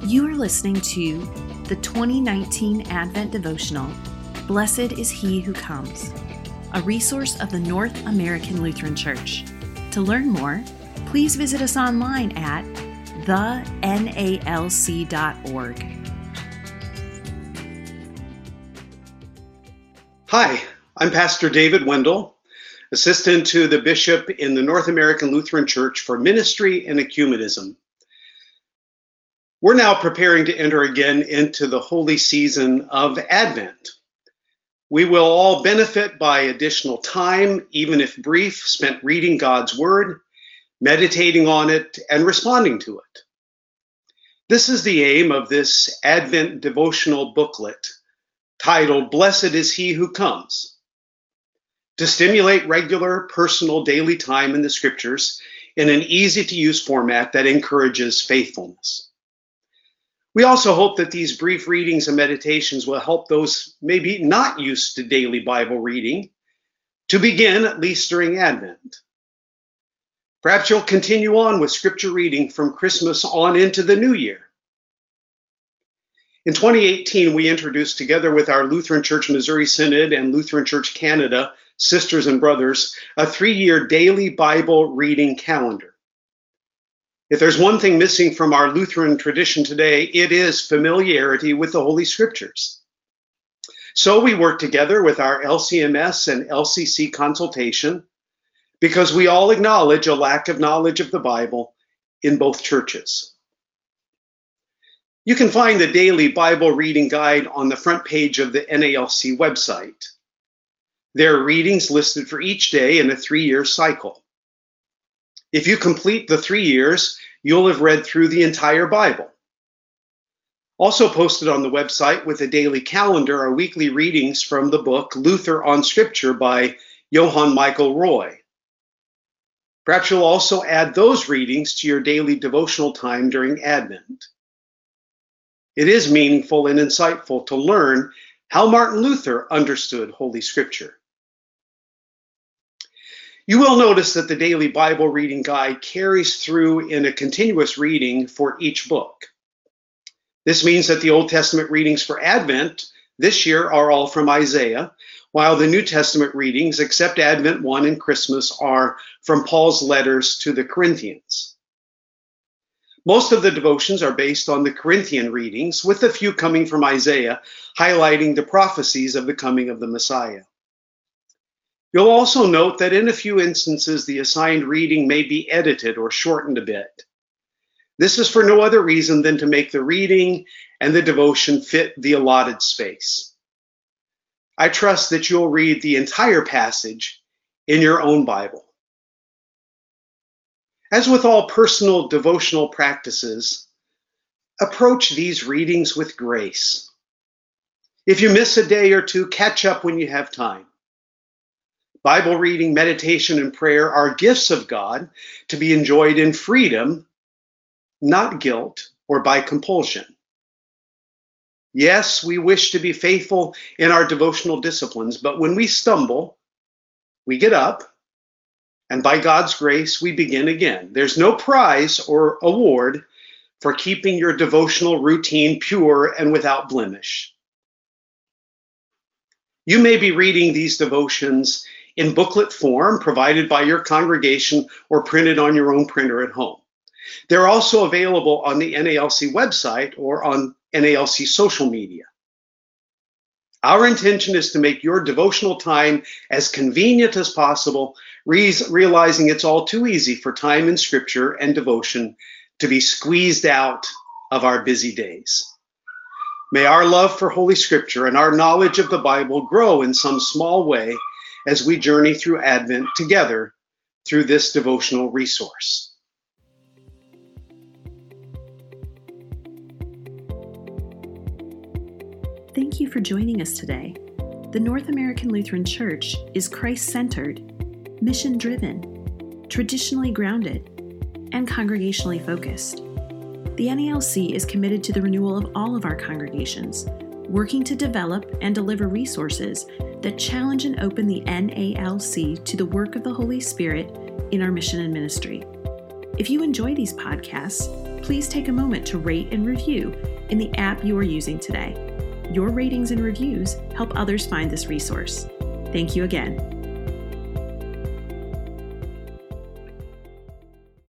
You are listening to the 2019 Advent Devotional, Blessed is He Who Comes, a resource of the North American Lutheran Church. To learn more, please visit us online at thenalc.org. Hi, I'm Pastor David Wendell, Assistant to the Bishop in the North American Lutheran Church for Ministry and Ecumenism. We're now preparing to enter again into the holy season of Advent. We will all benefit by additional time, even if brief, spent reading God's Word, meditating on it, and responding to it. This is the aim of this Advent devotional booklet titled, Blessed is He Who Comes, to stimulate regular, personal, daily time in the Scriptures in an easy-to-use format that encourages faithfulness. We also hope that these brief readings and meditations will help those maybe not used to daily Bible reading to begin, at least during Advent. Perhaps you'll continue on with Scripture reading from Christmas on into the new year. In 2018, we introduced, together with our Lutheran Church Missouri Synod and Lutheran Church Canada sisters and brothers, a 3-year daily Bible reading calendar. If there's one thing missing from our Lutheran tradition today, it is familiarity with the Holy Scriptures. So we work together with our LCMS and LCC consultation because we all acknowledge a lack of knowledge of the Bible in both churches. You can find the daily Bible reading guide on the front page of the NALC website. There are readings listed for each day in a 3-year cycle. If you complete the 3 years, you'll have read through the entire Bible. Also posted on the website with a daily calendar are weekly readings from the book Luther on Scripture by Johann Michael Roy. Perhaps you'll also add those readings to your daily devotional time during Advent. It is meaningful and insightful to learn how Martin Luther understood Holy Scripture. You will notice that the daily Bible reading guide carries through in a continuous reading for each book. This means that the Old Testament readings for Advent this year are all from Isaiah, while the New Testament readings, except Advent 1 and Christmas, are from Paul's letters to the Corinthians. Most of the devotions are based on the Corinthian readings, with a few coming from Isaiah, highlighting the prophecies of the coming of the Messiah. You'll also note that in a few instances, the assigned reading may be edited or shortened a bit. This is for no other reason than to make the reading and the devotion fit the allotted space. I trust that you'll read the entire passage in your own Bible. As with all personal devotional practices, approach these readings with grace. If you miss a day or two, catch up when you have time. Bible reading, meditation, and prayer are gifts of God to be enjoyed in freedom, not guilt or by compulsion. Yes, we wish to be faithful in our devotional disciplines, but when we stumble, we get up, and by God's grace, we begin again. There's no prize or award for keeping your devotional routine pure and without blemish. You may be reading these devotions in booklet form provided by your congregation or printed on your own printer at home. They're also available on the NALC website or on NALC social media. Our intention is to make your devotional time as convenient as possible, realizing it's all too easy for time in Scripture and devotion to be squeezed out of our busy days. May our love for Holy Scripture and our knowledge of the Bible grow in some small way as we journey through Advent together through this devotional resource. Thank you for joining us today. The North American Lutheran Church is Christ-centered, mission-driven, traditionally grounded, and congregationally focused. The NALC is committed to the renewal of all of our congregations, working to develop and deliver resources that challenge and open the NALC to the work of the Holy Spirit in our mission and ministry. If you enjoy these podcasts, please take a moment to rate and review in the app you are using today. Your ratings and reviews help others find this resource. Thank you again.